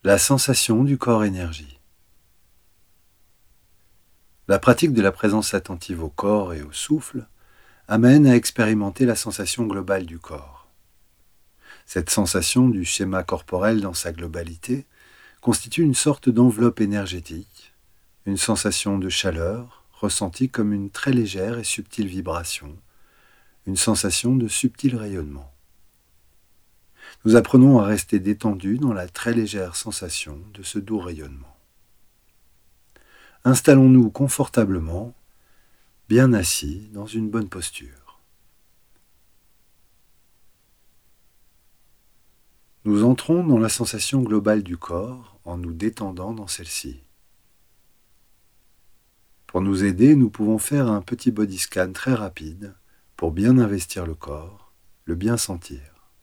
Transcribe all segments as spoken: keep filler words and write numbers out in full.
La sensation du corps énergie. La pratique de la présence attentive au corps et au souffle amène à expérimenter la sensation globale du corps. Cette sensation du schéma corporel dans sa globalité constitue une sorte d'enveloppe énergétique, une sensation de chaleur ressentie comme une très légère et subtile vibration, une sensation de subtil rayonnement. Nous apprenons à rester détendus dans la très légère sensation de ce doux rayonnement. Installons-nous confortablement, bien assis, dans une bonne posture. Nous entrons dans la sensation globale du corps en nous détendant dans celle-ci. Pour nous aider, nous pouvons faire un petit body scan très rapide pour bien investir le corps, le bien sentir.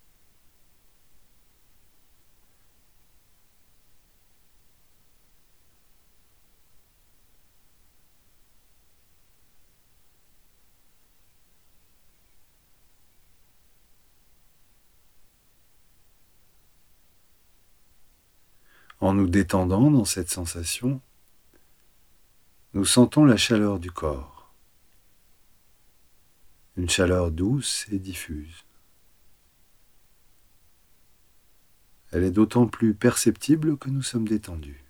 En nous détendant dans cette sensation, nous sentons la chaleur du corps, une chaleur douce et diffuse. Elle est d'autant plus perceptible que nous sommes détendus.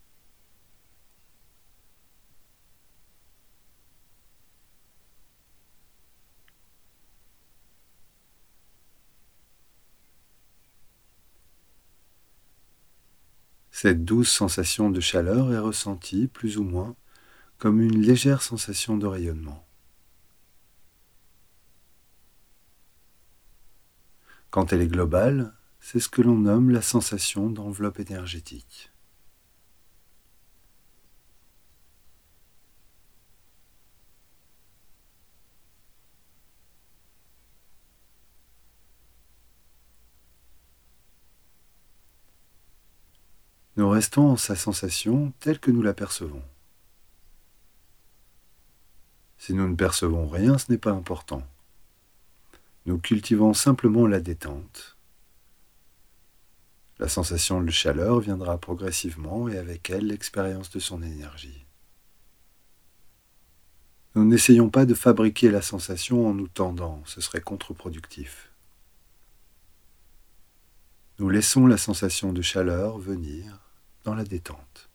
Cette douce sensation de chaleur est ressentie, plus ou moins, comme une légère sensation de rayonnement. Quand elle est globale, c'est ce que l'on nomme la sensation d'enveloppe énergétique. Nous restons en sa sensation telle que nous la percevons. Si nous ne percevons rien, ce n'est pas important. Nous cultivons simplement la détente. La sensation de chaleur viendra progressivement et avec elle l'expérience de son énergie. Nous n'essayons pas de fabriquer la sensation en nous tendant, ce serait contre-productif. Nous laissons la sensation de chaleur venir dans la détente.